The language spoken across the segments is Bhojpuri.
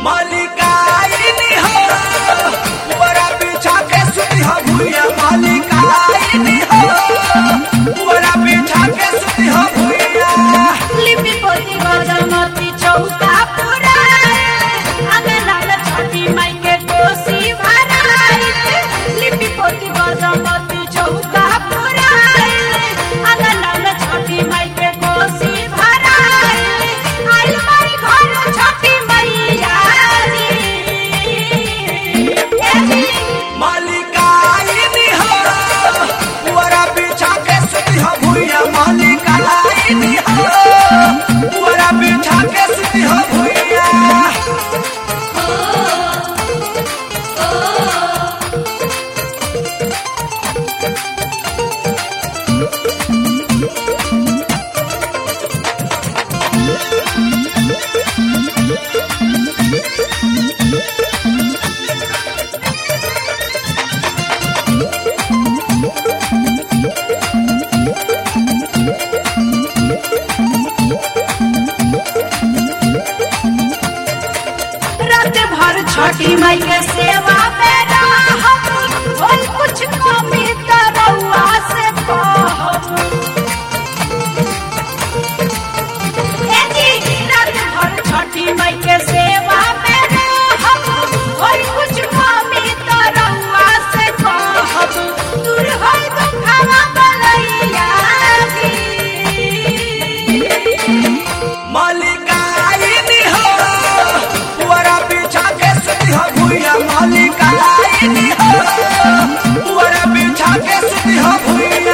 मालिकाइनी हो बड़ा पीछा के सुती हो भुइया मालिकाइनी हो बड़ा पीछा के सुती हो भुइया लिपि पोती गजमती चौका पुराए अंगना में छठी माई के कोसी भराए लिपि पोती गजमती चौका पुराए अंगना में छठी माई के कोसी भराए आइल माई घर छठी मैया जी मालिकाइनी हो बड़ा पीछा के सुती हो भुइया मालिकाइनी हो बड़ा पीछा के सुती हो भुइया रात भर छठी माई के सेवा में रहब होई कुछ कमी त रउआ से कहब ए जी रात भर छठी माई के सेवा में रहब होई कुछ कमी त रउआ से कहब दूर होई दुखवा बलैया जी मालिकाइनी हो बड़ा पीछा के सुती हो भुइया मालिकाइनी हो बड़ा पीछा के सुती हो भुइया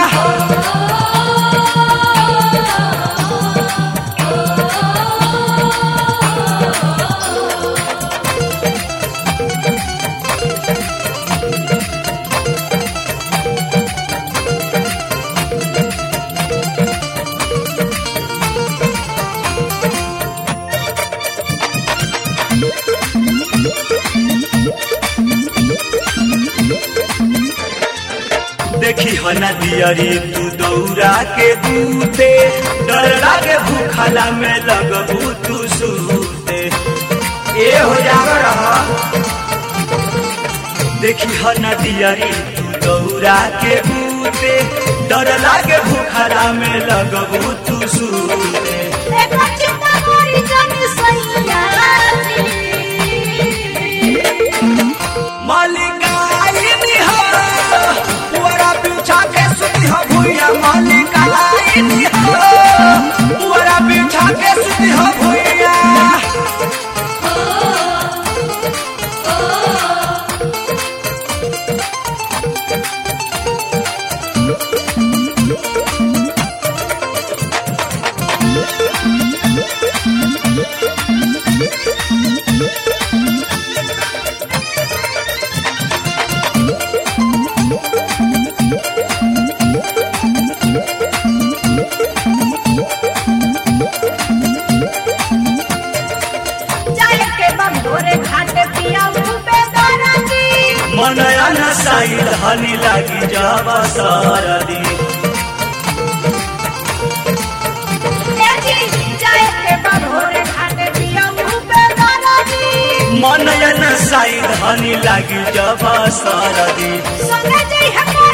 देखी हो ना दियरी तू दौरा के दूते डर लागे भूखला में लगबू तू सूते ए हो जागर देखी हो ना दियरी तू दौरा के दूते डर लागे भूखला में लगबू तू सूते एका चिंता मोरी जानी सैया जी मालिकाइनी हो बड़ा पीछा के सुती हो भुइया मालिकाइनी हो बड़ा पीछा के सुती हो भुइया जाए के बंधोरे घाट पिया पे दरदी मनया न साइल हनी लागी जावा सरदी ए जी जाए के बंधोरे घाट पिया पे दरदी मनया न साइल हनी लागी जावा सरदी संगे जई है